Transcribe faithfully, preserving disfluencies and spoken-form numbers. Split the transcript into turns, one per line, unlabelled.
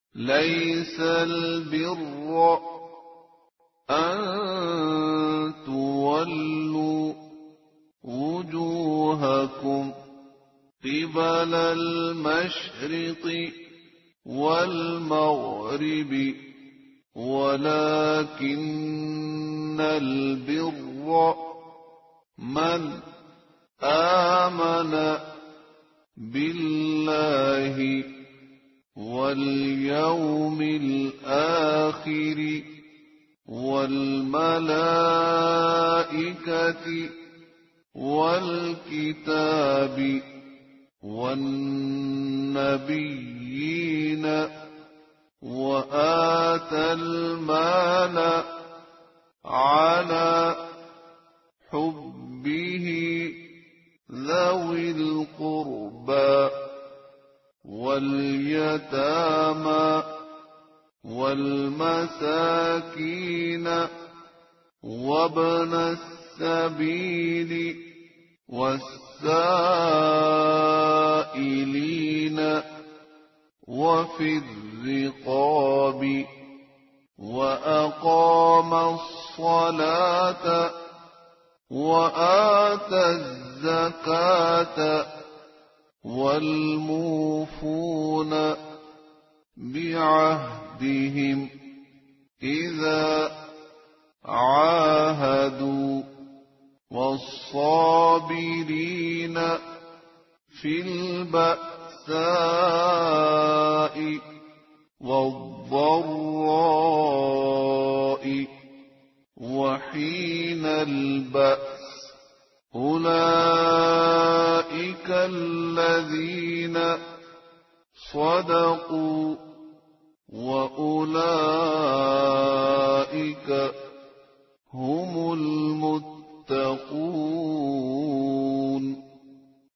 ليس البر أن تولوا وجوهكم قبل المشرق والمغرب ولكن البر من آمن بالله واليوم الآخر والملائكة والكتاب والنبيين وآتى المال على حبه ذوي القربى واليتامى والمساكين وابن السبيل والسائلين وفي الرقاب وأقام الصلاة وآتى الزكاة والموفون بعهدهم إذا عاهدوا والصابرين في البأساء والضراء وحين البأس أولئك الذين صدقوا وأولئك هم المتقون.